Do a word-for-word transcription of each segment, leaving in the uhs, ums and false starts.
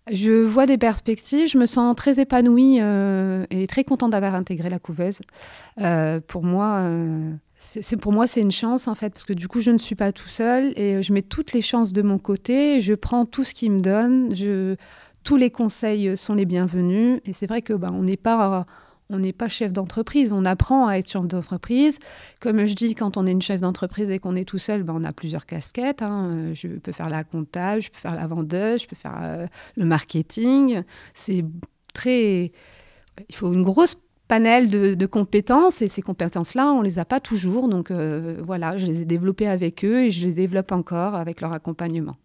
Je vois des perspectives, je me sens très épanouie euh, et très contente d'avoir intégré la couveuse. Euh, pour moi, euh, c'est, c'est, pour moi, c'est une chance en fait, parce que du coup, je ne suis pas tout seul et je mets toutes les chances de mon côté. Je prends tout ce qu'ils me donnent. Je, tous les conseils sont les bienvenus. Et c'est vrai que bah, on n'est pas... On n'est pas chef d'entreprise, on apprend à être chef d'entreprise. Comme je dis, quand on est une chef d'entreprise et qu'on est tout seul, ben on a plusieurs casquettes. Hein. Je peux faire la comptable, je peux faire la vendeuse, je peux faire euh, le marketing. C'est très... Il faut une grosse panel de, de compétences et ces compétences-là, on ne les a pas toujours. Donc euh, voilà, je les ai développées avec eux et je les développe encore avec leur accompagnement.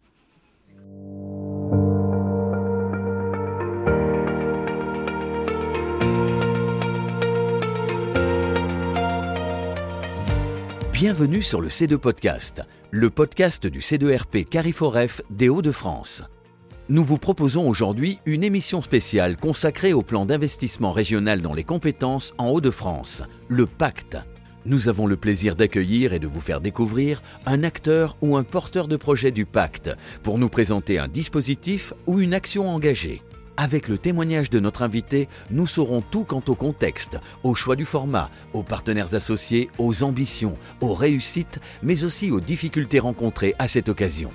Bienvenue sur le C deux Podcast, le podcast du C deux R P Cariforef des Hauts-de-France. Nous vous proposons aujourd'hui une émission spéciale consacrée au plan d'investissement régional dans les compétences en Hauts-de-France, le Pacte. Nous avons le plaisir d'accueillir et de vous faire découvrir un acteur ou un porteur de projet du Pacte pour nous présenter un dispositif ou une action engagée. Avec le témoignage de notre invité, nous saurons tout quant au contexte, au choix du format, aux partenaires associés, aux ambitions, aux réussites, mais aussi aux difficultés rencontrées à cette occasion.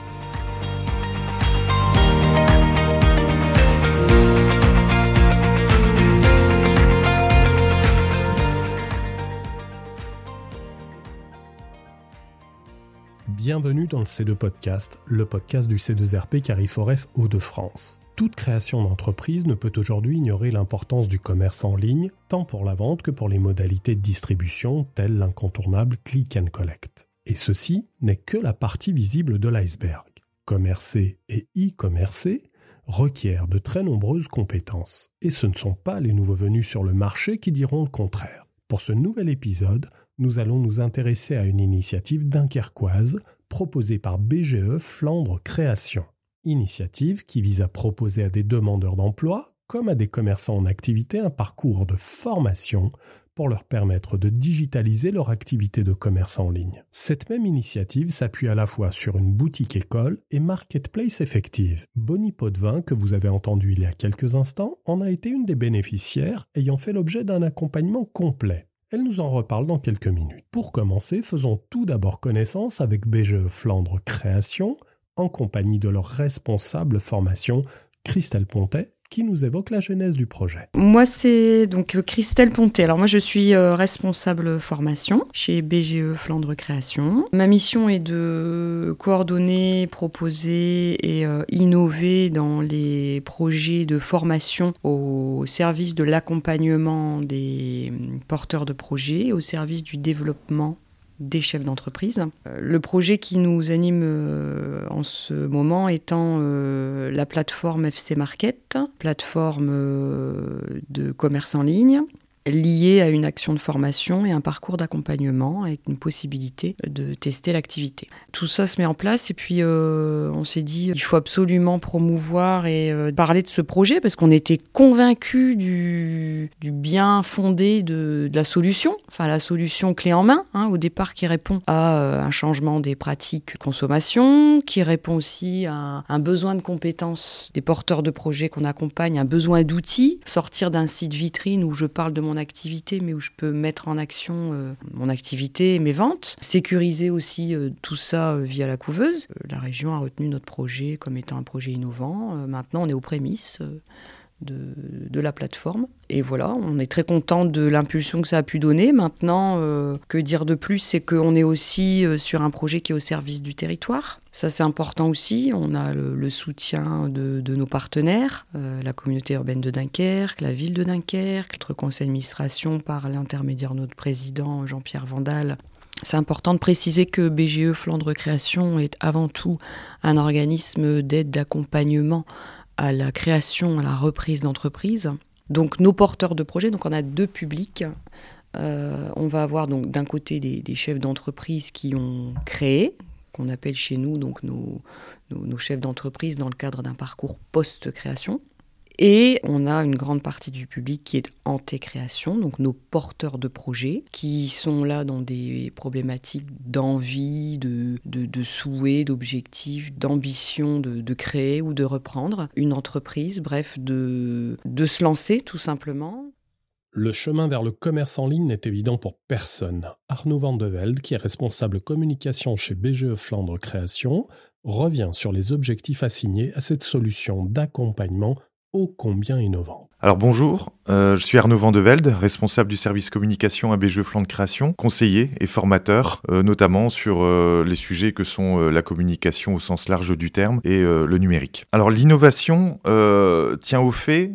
Bienvenue dans le C deux Podcast, le podcast du C deux R P Cariforef Hauts-de-France. Toute création d'entreprise ne peut aujourd'hui ignorer l'importance du commerce en ligne, tant pour la vente que pour les modalités de distribution, telles l'incontournable click and collect. Et ceci n'est que la partie visible de l'iceberg. Commercer et e-commercer requièrent de très nombreuses compétences, et ce ne sont pas les nouveaux venus sur le marché qui diront le contraire. Pour ce nouvel épisode, nous allons nous intéresser à une initiative dunkerquoise proposée par B G E Flandre Création. Initiative qui vise à proposer à des demandeurs d'emploi comme à des commerçants en activité un parcours de formation pour leur permettre de digitaliser leur activité de commerce en ligne. Cette même initiative s'appuie à la fois sur une boutique école et marketplace effective. Bonnie Potvin, que vous avez entendu il y a quelques instants, en a été une des bénéficiaires ayant fait l'objet d'un accompagnement complet. Elle nous en reparle dans quelques minutes. Pour commencer, faisons tout d'abord connaissance avec B G E Flandre Création, en compagnie de leur responsable formation, Christelle Pontet, qui nous évoque la genèse du projet. Moi, c'est donc Christelle Pontet. Alors moi, je suis euh, responsable formation chez B G E Flandre Création. Ma mission est de coordonner, proposer et euh, innover dans les projets de formation au service de l'accompagnement des porteurs de projets, au service du développement des chefs d'entreprise. Le projet qui nous anime euh, en ce moment étant euh, la plateforme F C Market, plateforme euh, de commerce en ligne, liée à une action de formation et un parcours d'accompagnement avec une possibilité de tester l'activité. Tout ça se met en place et puis euh, on s'est dit il faut absolument promouvoir et euh, parler de ce projet parce qu'on était convaincus du, du bien fondé de, de la solution, enfin la solution clé en main hein, au départ qui répond à euh, un changement des pratiques de consommation, qui répond aussi à un besoin de compétences des porteurs de projets qu'on accompagne, un besoin d'outils, sortir d'un site vitrine où je parle de mon activité, mais où je peux mettre en action euh, mon activité et mes ventes. Sécuriser aussi euh, tout ça euh, via la couveuse. Euh, la région a retenu notre projet comme étant un projet innovant. Euh, maintenant, on est aux prémices euh, de, de la plateforme. Et voilà, on est très content de l'impulsion que ça a pu donner. Maintenant, euh, que dire de plus, c'est qu'on est aussi euh, sur un projet qui est au service du territoire. Ça, c'est important aussi. On a le, le soutien de, de nos partenaires, euh, la communauté urbaine de Dunkerque, la ville de Dunkerque, notre conseil d'administration par l'intermédiaire de notre président Jean-Pierre Vandal. C'est important de préciser que B G E Flandre Création est avant tout un organisme d'aide, d'accompagnement à la création, à la reprise d'entreprise. Donc nos porteurs de projets, donc on a deux publics. Euh, on va avoir donc d'un côté des, des chefs d'entreprise qui ont créé, qu'on appelle chez nous donc nos, nos, nos chefs d'entreprise dans le cadre d'un parcours post-création. Et on a une grande partie du public qui est en T-création, donc nos porteurs de projets, qui sont là dans des problématiques d'envie, de, de, de souhait, d'objectifs, d'ambition de, de créer ou de reprendre une entreprise, bref, de, de se lancer tout simplement. Le chemin vers le commerce en ligne n'est évident pour personne. Arnaud Van de Velde, qui est responsable communication chez B G E Flandre Création, revient sur les objectifs assignés à cette solution d'accompagnement ô combien innovante. Alors bonjour, euh, je suis Arnaud Van de Velde, responsable du service communication à B G E Flandre Création, conseiller et formateur, euh, notamment sur euh, les sujets que sont euh, la communication au sens large du terme et euh, le numérique. Alors l'innovation euh, tient au fait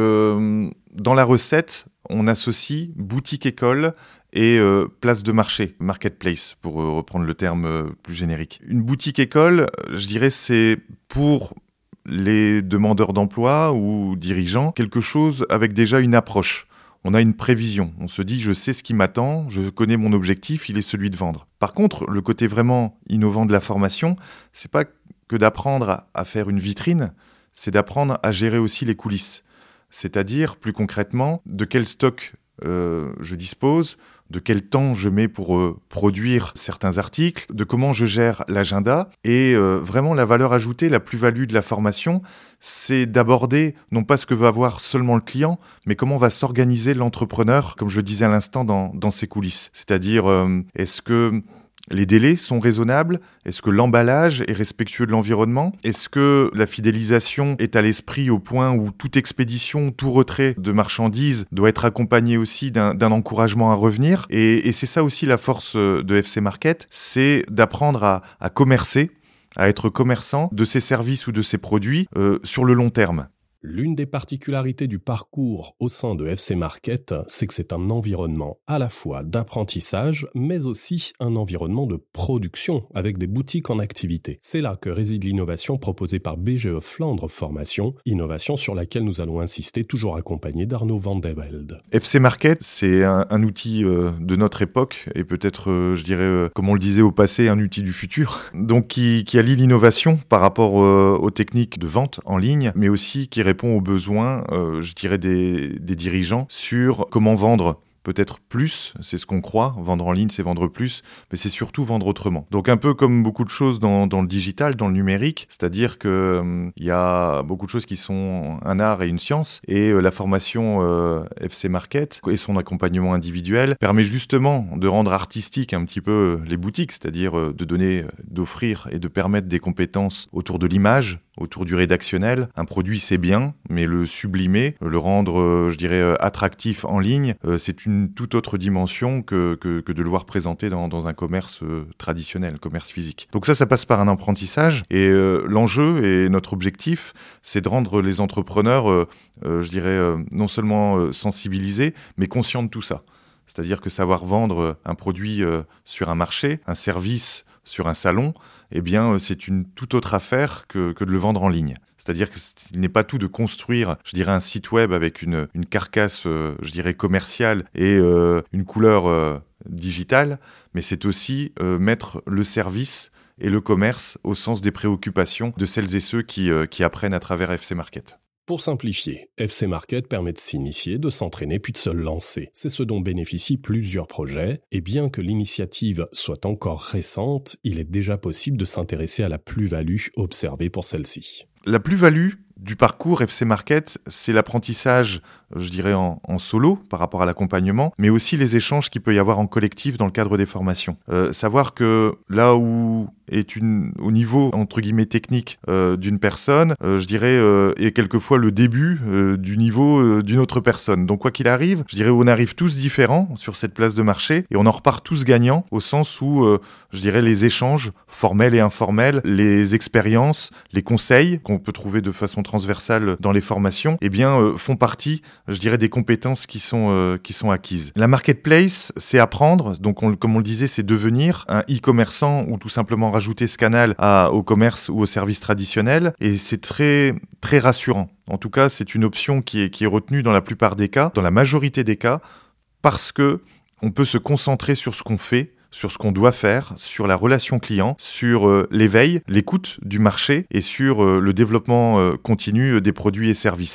que dans la recette, on associe boutique-école et euh, place de marché, marketplace, pour euh, reprendre le terme euh, plus générique. Une boutique-école, je dirais, c'est pour les demandeurs d'emploi ou dirigeants, quelque chose avec déjà une approche. On a une prévision, on se dit je sais ce qui m'attend, je connais mon objectif, il est celui de vendre. Par contre, le côté vraiment innovant de la formation, c'est pas que d'apprendre à, à faire une vitrine, c'est d'apprendre à gérer aussi les coulisses. C'est-à-dire, plus concrètement, de quel stock euh, je dispose, de quel temps je mets pour euh, produire certains articles, de comment je gère l'agenda. Et euh, vraiment, la valeur ajoutée, la plus-value de la formation, c'est d'aborder non pas ce que va voir seulement le client, mais comment va s'organiser l'entrepreneur, comme je le disais à l'instant, dans, dans ses coulisses. C'est-à-dire, euh, est-ce que les délais sont raisonnables? Est-ce que l'emballage est respectueux de l'environnement? Est-ce que la fidélisation est à l'esprit au point où toute expédition, tout retrait de marchandises doit être accompagné aussi d'un, d'un encouragement à revenir? Et, et c'est ça aussi la force de F C Market, c'est d'apprendre à, à commercer, à être commerçant de ses services ou de ses produits euh, sur le long terme. L'une des particularités du parcours au sein de F C Market, c'est que c'est un environnement à la fois d'apprentissage, mais aussi un environnement de production avec des boutiques en activité. C'est là que réside l'innovation proposée par B G E Flandre Formation, innovation sur laquelle nous allons insister, toujours accompagné d'Arnaud Van de Velde. F C Market, c'est un, un outil euh, de notre époque et peut-être, euh, je dirais, euh, comme on le disait au passé, un outil du futur. Donc qui, qui allie l'innovation par rapport euh, aux techniques de vente en ligne, mais aussi qui répond aux besoins, euh, je dirais, des, des dirigeants sur comment vendre peut-être plus, c'est ce qu'on croit, vendre en ligne c'est vendre plus, mais c'est surtout vendre autrement. Donc un peu comme beaucoup de choses dans, dans le digital, dans le numérique, c'est-à-dire qu'il euh, y a beaucoup de choses qui sont un art et une science, et euh, la formation euh, F C Market et son accompagnement individuel permet justement de rendre artistique un petit peu les boutiques, c'est-à-dire euh, de donner, d'offrir et de permettre des compétences autour de l'image, autour du rédactionnel. Un produit c'est bien, mais le sublimer, le rendre, euh, je dirais, euh, attractif en ligne, euh, c'est une une toute autre dimension que, que, que de le voir présenté dans, dans un commerce euh, traditionnel, commerce physique. Donc ça, ça passe par un apprentissage et euh, l'enjeu et notre objectif, c'est de rendre les entrepreneurs, euh, euh, je dirais, euh, non seulement euh, sensibilisés, mais conscients de tout ça. C'est-à-dire que savoir vendre un produit euh, sur un marché, un service sur un salon, eh bien, c'est une toute autre affaire que, que de le vendre en ligne. C'est-à-dire qu'il n'est pas tout de construire, je dirais, un site web avec une, une carcasse, euh, je dirais, commerciale et euh, une couleur euh, digitale, mais c'est aussi euh, mettre le service et le commerce au sens des préoccupations de celles et ceux qui, euh, qui apprennent à travers F C Market. Pour simplifier, F C Market permet de s'initier, de s'entraîner puis de se lancer. C'est ce dont bénéficient plusieurs projets, et bien que l'initiative soit encore récente, il est déjà possible de s'intéresser à la plus-value observée pour celle-ci. La plus-value du parcours F C Market, c'est l'apprentissage, je dirais, en, en solo par rapport à l'accompagnement, mais aussi les échanges qu'il peut y avoir en collectif dans le cadre des formations. Euh, savoir que là où est une, au niveau, entre guillemets, technique euh, d'une personne, euh, je dirais, euh, est quelquefois le début euh, du niveau euh, d'une autre personne. Donc quoi qu'il arrive, je dirais, on arrive tous différents sur cette place de marché et on en repart tous gagnants au sens où, euh, je dirais, les échanges formels et informels, les expériences, les conseils qu'on peut trouver de façon transversale dans les formations, eh bien, euh, font partie, je dirais, des compétences qui sont, euh, qui sont acquises. La marketplace, c'est apprendre, donc on, comme on le disait, c'est devenir un e-commerçant ou tout simplement rajouter ce canal à, au commerce ou au service traditionnel, et c'est très, très rassurant. En tout cas, c'est une option qui est, qui est retenue dans la plupart des cas, dans la majorité des cas, parce que on peut se concentrer sur ce qu'on fait, sur ce qu'on doit faire, sur la relation client, sur euh, l'éveil, l'écoute du marché et sur euh, le développement euh, continu des produits et services.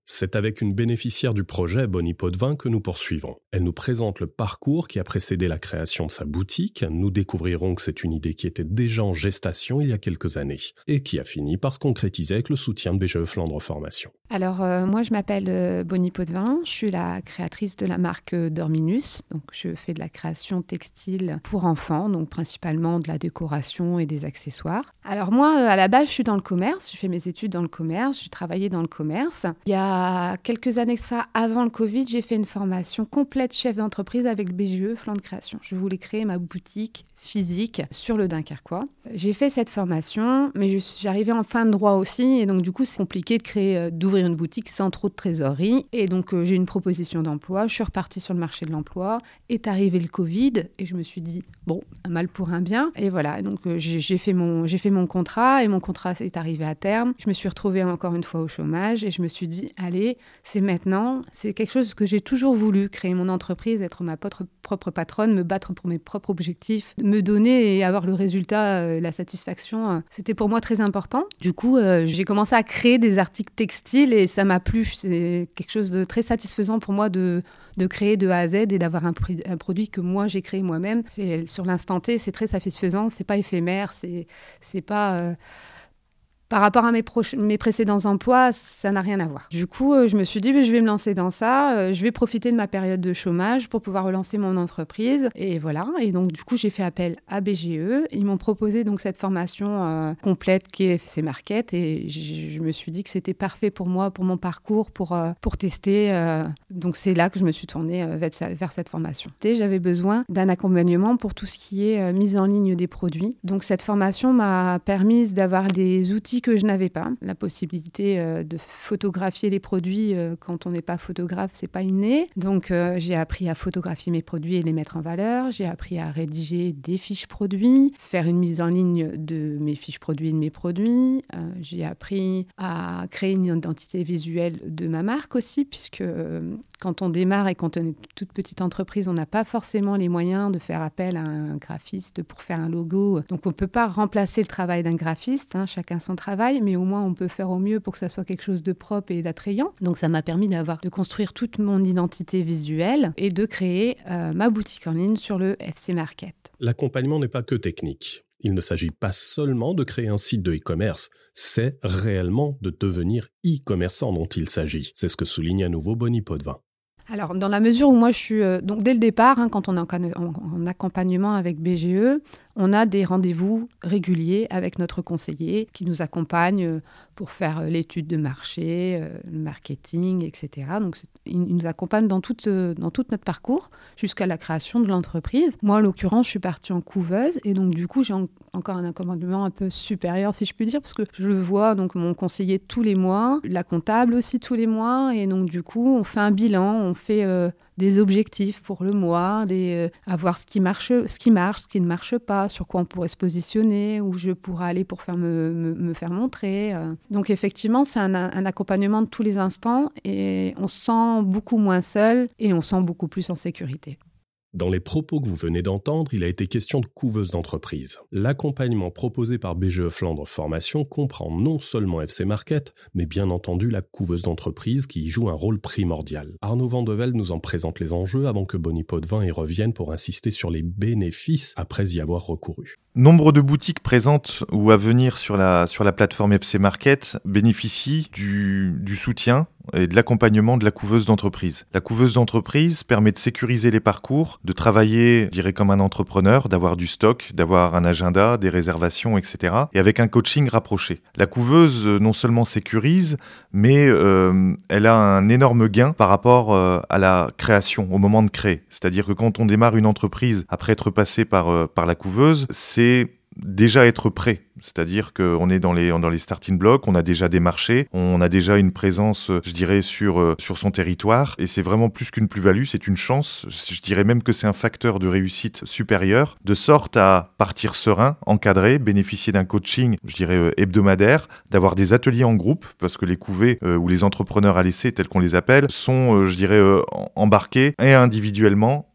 C'est avec une bénéficiaire du projet Bonnie Potvin que nous poursuivons. Elle nous présente le parcours qui a précédé la création de sa boutique. Nous découvrirons que c'est une idée qui était déjà en gestation il y a quelques années et qui a fini par se concrétiser avec le soutien de B G E Flandre Formation. Alors euh, moi je m'appelle euh, Bonnie Potvin, je suis la créatrice de la marque euh, Dorminus. Donc je fais de la création textile pour enfants, donc principalement de la décoration et des accessoires. Alors moi euh, à la base je suis dans le commerce, je fais mes études dans le commerce, j'ai travaillé dans le commerce. Il y a quelques années que ça, avant le Covid, j'ai fait une formation complète chef d'entreprise avec B G E Flandre Création. Je voulais créer ma boutique physique sur le Dunkerquois. J'ai fait cette formation, mais je suis, j'arrivais en fin de droit aussi, et donc du coup c'est compliqué de créer, d'ouvrir une boutique sans trop de trésorerie. Et donc euh, j'ai une proposition d'emploi, je suis repartie sur le marché de l'emploi, est arrivé le Covid, et je me suis dit, bon, un mal pour un bien. Et voilà, donc euh, j'ai, j'ai, fait mon, j'ai fait mon contrat, et mon contrat est arrivé à terme. Je me suis retrouvée encore une fois au chômage, et je me suis dit, allez, c'est maintenant, c'est quelque chose que j'ai toujours voulu, créer mon entreprise, être ma propre, propre patronne, me battre pour mes propres objectifs, me donner et avoir le résultat, euh, la satisfaction, euh, c'était pour moi très important. Du coup, euh, j'ai commencé à créer des articles textiles et ça m'a plu. C'est quelque chose de très satisfaisant pour moi de, de créer de A à Z et d'avoir un, un produit que moi j'ai créé moi-même. C'est, sur l'instant T, c'est très satisfaisant, c'est pas éphémère, c'est, c'est pas... Euh, Par rapport à mes, proches, mes précédents emplois, ça n'a rien à voir. Du coup, euh, je me suis dit, bah, je vais me lancer dans ça. Euh, je vais profiter de ma période de chômage pour pouvoir relancer mon entreprise. Et voilà. Et donc, du coup, j'ai fait appel à B G E. Ils m'ont proposé donc cette formation euh, complète qui est F C Market. Et je, je me suis dit que c'était parfait pour moi, pour mon parcours, pour, euh, pour tester. Euh. Donc, c'est là que je me suis tournée euh, vers, vers cette formation. Et j'avais besoin d'un accompagnement pour tout ce qui est euh, mise en ligne des produits. Donc, cette formation m'a permis d'avoir des outils que je n'avais pas. La possibilité euh, de photographier les produits euh, quand on n'est pas photographe, c'est pas inné. Donc euh, j'ai appris à photographier mes produits et les mettre en valeur. J'ai appris à rédiger des fiches produits, faire une mise en ligne de mes fiches produits et de mes produits. Euh, j'ai appris à créer une identité visuelle de ma marque aussi, puisque euh, quand on démarre et quand on est une toute petite entreprise, on n'a pas forcément les moyens de faire appel à un graphiste pour faire un logo. Donc on ne peut pas remplacer le travail d'un graphiste, hein, chacun son travail. Mais au moins on peut faire au mieux pour que ça soit quelque chose de propre et d'attrayant. Donc ça m'a permis d'avoir, de construire toute mon identité visuelle et de créer euh, ma boutique en ligne sur le F C Market. L'accompagnement n'est pas que technique. Il ne s'agit pas seulement de créer un site de e-commerce, c'est réellement de devenir e-commerçant dont il s'agit. C'est ce que souligne à nouveau Bonnie Potvin. Alors, dans la mesure où moi, je suis... Euh, donc, dès le départ, hein, quand on est en, en, en accompagnement avec B G E, on a des rendez-vous réguliers avec notre conseiller qui nous accompagne pour faire l'étude de marché, euh, le marketing, et cetera. Donc, il, il nous accompagne dans, toute, dans tout notre parcours jusqu'à la création de l'entreprise. Moi, en l'occurrence, je suis partie en couveuse et donc, du coup, j'ai en, encore un accompagnement un peu supérieur, si je puis dire, parce que je le vois, donc, mon conseiller tous les mois, la comptable aussi tous les mois. Et donc, du coup, on fait un bilan, on fait euh, des objectifs pour le mois, des, euh, à voir ce qui marche, ce qui marche, ce qui ne marche pas, sur quoi on pourrait se positionner, où je pourrais aller pour faire me, me, me faire montrer. Euh. Donc effectivement, c'est un, un accompagnement de tous les instants et on se sent beaucoup moins seul et on se sent beaucoup plus en sécurité. Dans les propos que vous venez d'entendre, il a été question de couveuse d'entreprise. L'accompagnement proposé par B G E Flandre Formation comprend non seulement F C Market, mais bien entendu la couveuse d'entreprise qui y joue un rôle primordial. Arnaud Vandevelde nous en présente les enjeux avant que Bonnie Potvin y revienne pour insister sur les bénéfices après y avoir recouru. Nombre de boutiques présentes ou à venir sur la, sur la plateforme F C Market bénéficient du, du soutien et de l'accompagnement de la couveuse d'entreprise. La couveuse d'entreprise permet de sécuriser les parcours, de travailler, je dirais, comme un entrepreneur, d'avoir du stock, d'avoir un agenda, des réservations, et cetera. Et avec un coaching rapproché. La couveuse non seulement sécurise, mais euh, elle a un énorme gain par rapport euh, à la création, au moment de créer. C'est-à-dire que quand on démarre une entreprise après être passé par, euh, par la couveuse, c'est déjà être prêt. C'est-à-dire qu'on est dans les, dans les starting blocks, on a déjà des marchés, on a déjà une présence, je dirais, sur, sur son territoire. Et c'est vraiment plus qu'une plus-value, c'est une chance. Je dirais même que c'est un facteur de réussite supérieur, de sorte à partir serein, encadré, bénéficier d'un coaching, je dirais, hebdomadaire, d'avoir des ateliers en groupe, parce que les couvées euh, ou les entrepreneurs à l'essai, tels qu'on les appelle, sont, euh, je dirais, euh, embarqués et individuellement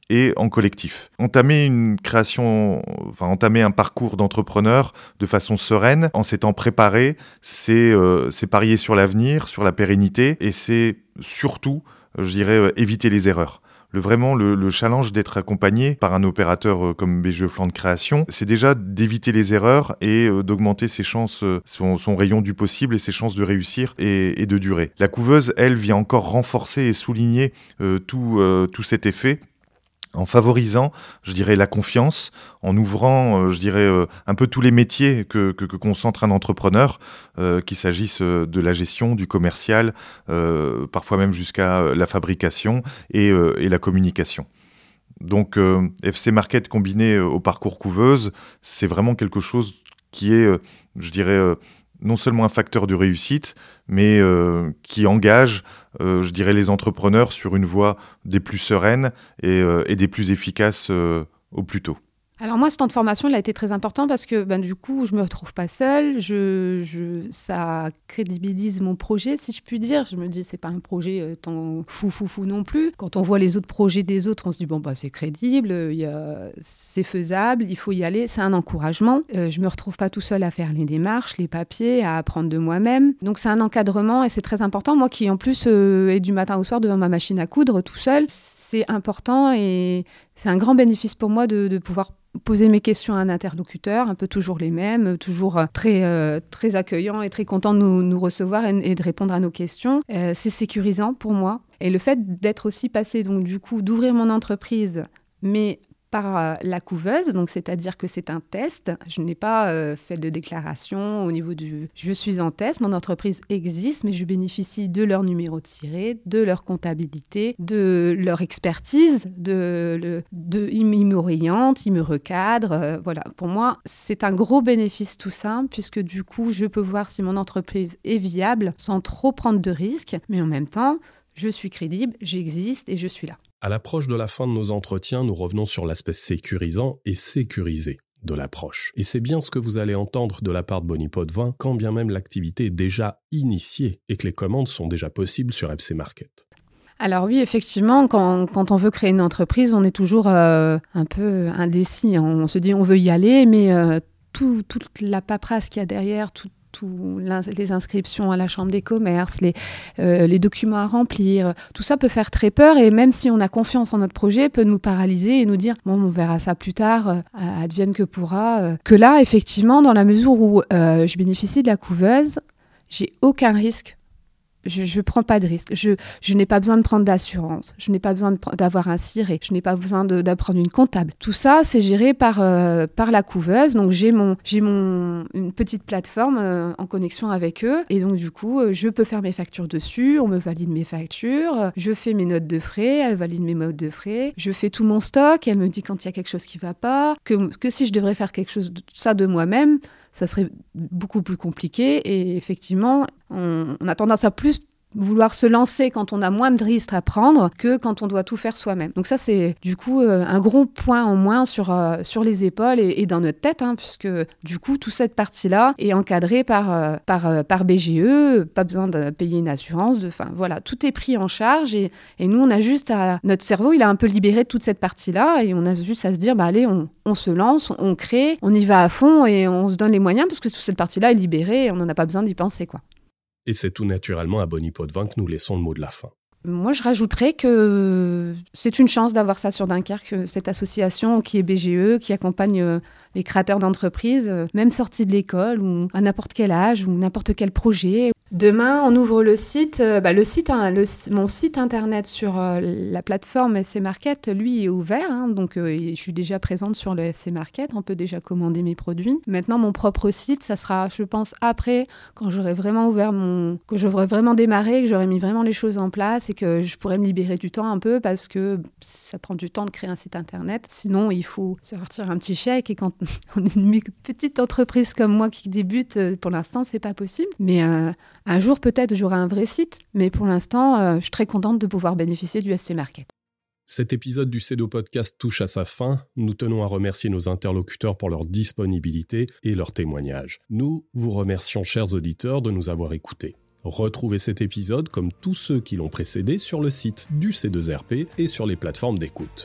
et en collectif. Entamer une création, enfin entamer un parcours d'entrepreneur de façon sereine, en s'étant préparé, c'est, euh, c'est parier sur l'avenir, sur la pérennité, et c'est surtout, je dirais, euh, éviter les erreurs. Le, vraiment, le, le challenge d'être accompagné par un opérateur comme B G E Flandre Création, c'est déjà d'éviter les erreurs et euh, d'augmenter ses chances, euh, son, son rayon du possible et ses chances de réussir et, et de durer. La couveuse, elle, vient encore renforcer et souligner euh, tout, euh, tout cet effet en favorisant, je dirais, la confiance, en ouvrant, euh, je dirais, euh, un peu tous les métiers que, que, que concentre un entrepreneur, euh, qu'il s'agisse de la gestion, du commercial, euh, parfois même jusqu'à la fabrication et, euh, et la communication. Donc, euh, F C Market combiné au parcours couveuse, c'est vraiment quelque chose qui est, euh, je dirais, euh, non seulement un facteur de réussite, mais euh, qui engage, euh, je dirais, les entrepreneurs sur une voie des plus sereines et, euh, et des plus efficaces euh, au plus tôt. Alors moi, ce temps de formation, il a été très important parce que ben, du coup, je ne me retrouve pas seule. Je, je, ça crédibilise mon projet, si je puis dire. Je me dis, c'est pas un projet euh, tant fou, fou, fou non plus. Quand on voit les autres projets des autres, on se dit, bon, bah, c'est crédible, y a, c'est faisable, il faut y aller. C'est un encouragement. Euh, je ne me retrouve pas tout seul à faire les démarches, les papiers, à apprendre de moi-même. Donc, c'est un encadrement et c'est très important. Moi qui, en plus, euh, est du matin au soir devant ma machine à coudre tout seul, c'est important et c'est un grand bénéfice pour moi de, de pouvoir poser mes questions à un interlocuteur, un peu toujours les mêmes, toujours très, euh, très accueillant et très content de nous, nous recevoir et, et de répondre à nos questions. Euh, c'est sécurisant pour moi. Et le fait d'être aussi passé, donc du coup, d'ouvrir mon entreprise, mais par euh, la couveuse, donc c'est-à-dire que c'est un test. Je n'ai pas euh, fait de déclaration au niveau du... Je suis en test, mon entreprise existe, mais je bénéficie de leur numéro de siret, de leur comptabilité, de leur expertise, de, le, de, ils m'orientent, ils me recadrent. Euh, voilà, pour moi, c'est un gros bénéfice tout ça, puisque du coup, je peux voir si mon entreprise est viable sans trop prendre de risques, mais en même temps, je suis crédible, j'existe et je suis là. À l'approche de la fin de nos entretiens, nous revenons sur l'aspect sécurisant et sécurisé de l'approche. Et c'est bien ce que vous allez entendre de la part de Bonipo de Vin, quand bien même l'activité est déjà initiée et que les commandes sont déjà possibles sur F C Market. Alors oui, effectivement, quand, quand on veut créer une entreprise, on est toujours euh, un peu indécis. On se dit on veut y aller, mais euh, tout, toute la paperasse qu'il y a derrière, tout Tout, les inscriptions à la chambre des commerces, les, euh, les documents à remplir, tout ça peut faire très peur et même si on a confiance en notre projet, peut nous paralyser et nous dire bon, on verra ça plus tard, euh, advienne que pourra. Euh. Que là, effectivement, dans la mesure où euh, je bénéficie de la couveuse, j'ai aucun risque. Je ne prends pas de risque. Je, je n'ai pas besoin de prendre d'assurance. Je n'ai pas besoin de, d'avoir un siret. Je n'ai pas besoin de, d'apprendre une comptable. Tout ça, c'est géré par, euh, par la couveuse. Donc, j'ai, mon, j'ai mon, une petite plateforme euh, en connexion avec eux. Et donc, du coup, euh, je peux faire mes factures dessus. On me valide mes factures. Je fais mes notes de frais. Elle valide mes notes de frais. Je fais tout mon stock. Elle me dit quand il y a quelque chose qui ne va pas. Que, que si je devrais faire quelque chose de ça de moi-même, ça serait beaucoup plus compliqué et effectivement, on, on a tendance à plus vouloir se lancer quand on a moins de risques à prendre que quand on doit tout faire soi-même. Donc ça, c'est du coup euh, un gros point en moins sur, euh, sur les épaules et, et dans notre tête, hein, puisque du coup, toute cette partie-là est encadrée par, euh, par, euh, par B G E, pas besoin de payer une assurance, de, enfin voilà, tout est pris en charge et, et nous, on a juste à... Notre cerveau, il a un peu libéré de toute cette partie-là et on a juste à se dire, bah allez, on, on se lance, on crée, on y va à fond et on se donne les moyens parce que toute cette partie-là est libérée et on n'en a pas besoin d'y penser, quoi. Et c'est tout naturellement à Bonipo de Vin que nous laissons le mot de la fin. Moi, je rajouterais que c'est une chance d'avoir ça sur Dunkerque, cette association qui est B G E, qui accompagne les créateurs d'entreprises, même sortis de l'école, ou à n'importe quel âge, ou n'importe quel projet. Demain, on ouvre le site. Bah, le site hein, le, mon site internet sur euh, la plateforme F C Market, lui, est ouvert. Hein, donc, euh, je suis déjà présente sur le F C Market. On peut déjà commander mes produits. Maintenant, mon propre site, ça sera, je pense, après, quand j'aurai vraiment ouvert mon... que j'aurai vraiment démarré, que j'aurai mis vraiment les choses en place et que je pourrai me libérer du temps un peu parce que ça prend du temps de créer un site internet. Sinon, il faut sortir un petit chèque et quand on est une petite entreprise comme moi qui débute, pour l'instant, c'est pas possible. Mais... Euh, Un jour, peut-être, j'aurai un vrai site, mais pour l'instant, euh, je suis très contente de pouvoir bénéficier du F C Market. Cet épisode du C E D O Podcast touche à sa fin. Nous tenons à remercier nos interlocuteurs pour leur disponibilité et leurs témoignages. Nous vous remercions, chers auditeurs, de nous avoir écoutés. Retrouvez cet épisode, comme tous ceux qui l'ont précédé, sur le site du C deux R P et sur les plateformes d'écoute.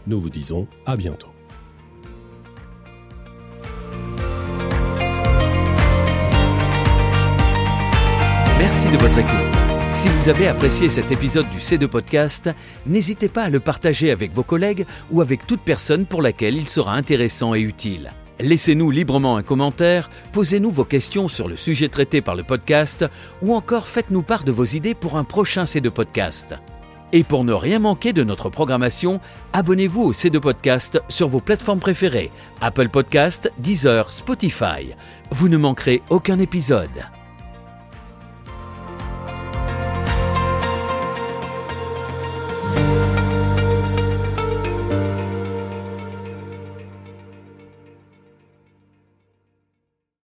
Nous vous disons à bientôt. Merci de votre écoute. Si vous avez apprécié cet épisode du C deux Podcast, n'hésitez pas à le partager avec vos collègues ou avec toute personne pour laquelle il sera intéressant et utile. Laissez-nous librement un commentaire, posez-nous vos questions sur le sujet traité par le podcast ou encore faites-nous part de vos idées pour un prochain C deux Podcast. Et pour ne rien manquer de notre programmation, abonnez-vous au C deux Podcast sur vos plateformes préférées, Apple Podcast, Deezer, Spotify. Vous ne manquerez aucun épisode.